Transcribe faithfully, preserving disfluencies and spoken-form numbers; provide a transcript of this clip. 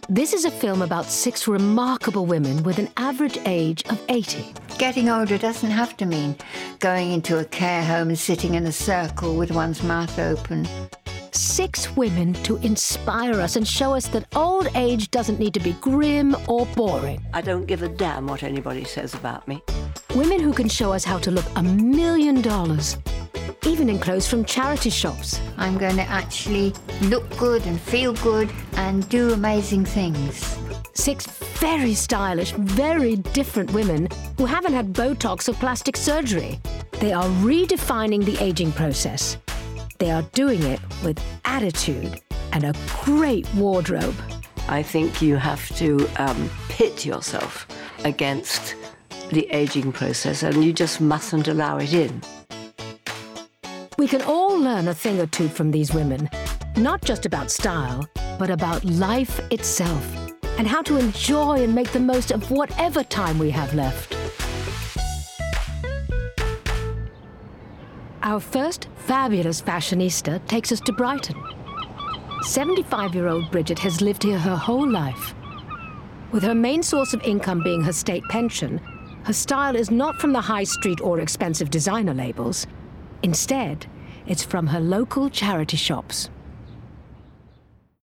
This is a film about six remarkable women with an average age of eighty. Getting older doesn't have to mean going into a care home and sitting in a circle with one's mouth open. Six women to inspire us and show us that old age doesn't need to be grim or boring. I don't give a damn what anybody says about me. Women who can show us how to look a million dollars, even in clothes from charity shops. I'm going to actually look good and feel good and do amazing things. Six very stylish, very different women who haven't had Botox or plastic surgery. They are redefining the aging process. They are doing it with attitude and a great wardrobe. I think you have to um, pit yourself against the aging process, and you just mustn't allow it in. We can all learn a thing or two from these women, not just about style, but about life itself, and how to enjoy and make the most of whatever time we have left. Our first fabulous fashionista takes us to Brighton. seventy-five-year-old Bridget has lived here her whole life. With her main source of income being her state pension, her style is not from the high street or expensive designer labels. Instead, it's from her local charity shops.